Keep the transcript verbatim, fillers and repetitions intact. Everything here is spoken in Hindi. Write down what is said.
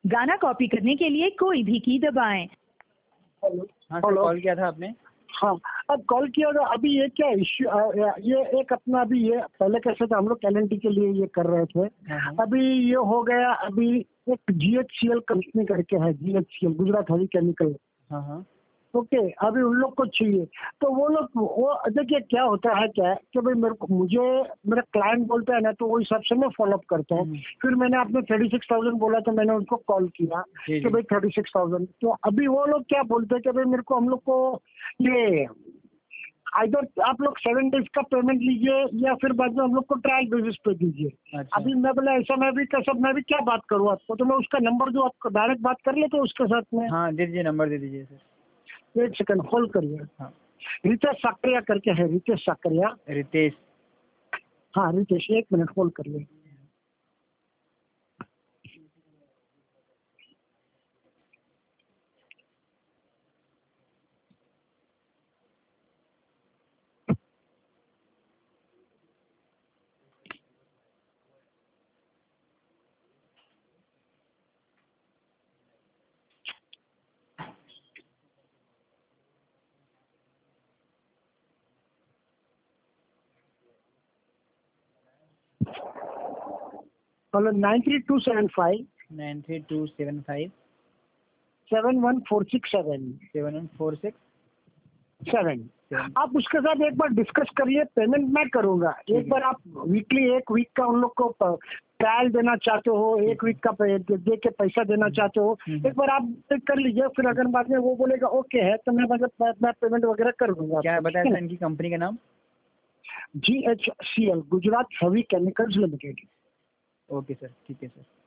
गाना कॉपी करने के लिए कोई भी की दबाएं। हेलो हाँ सर, कॉल किया था आपने? हाँ, अब कॉल किया था। अभी ये क्या इश्यू, ये एक अपना अभी ये पहले कैसे था, हम लोग एल एन टी के लिए ये कर रहे थे। हाँ हाँ। अभी ये हो गया, अभी एक G H C L company करके है, G H C L Gujarat heavy chemical. हाँ हाँ। ओके, अभी उन लोग को चाहिए तो वो लोग, वो देखिए क्या होता है, क्या है कि भाई मेरे को, मुझे मेरा क्लाइंट बोलता है ना, तो वो हिसाब से मैं फॉलोअप करता हूँ। हम्म। फिर मैंने आपने थर्टी सिक्स थाउजेंड बोला तो मैंने उनको कॉल किया जी कि जी। भाई थर्टी सिक्स थाउजेंड। तो अभी वो लोग क्या बोलते हैं कि भाई मेरे को, हम लोग को ये इधर आप लोग सेवन डेज का पेमेंट लीजिए या फिर बाद में हम लोग को ट्रायल बेसिस पे दीजिए। अच्छा। अभी मैं बोला ऐसा, मैं भी कैसा, मैं भी क्या बात करूँ आपको, तो मैं उसका नंबर जो आपको डायरेक्ट बात कर लेते उसके साथ में। हाँ दे दीजिए, नंबर दे दीजिए सर। एक सेकंड होल्ड करिए। हाँ। रितेश साकरिया करके है, रितेश साकरिया। रितेश। हाँ रितेश, एक मिनट होल्ड करिए। Hello, nine three two seven five nine three two seven five seven one four six seven seven one four six seven. आप उसके साथ एक बार डिस्कस करिए, पेमेंट मैं करूंगा। एक बार आप वीकली एक वीक का उन लोग को ट्रायल देना चाहते हो, एक वीक का दे के पैसा देना चाहते हो, एक बार आप कर लीजिए। फिर अगर बाद में वो बोलेगा ओके है तो मैं मतलब मैं पेमेंट वगैरह कर दूंगा। क्या बताया था इनकी कंपनी का नाम? G H C L Gujarat heavy chemicals limited. Okay sir, ठीक है सर।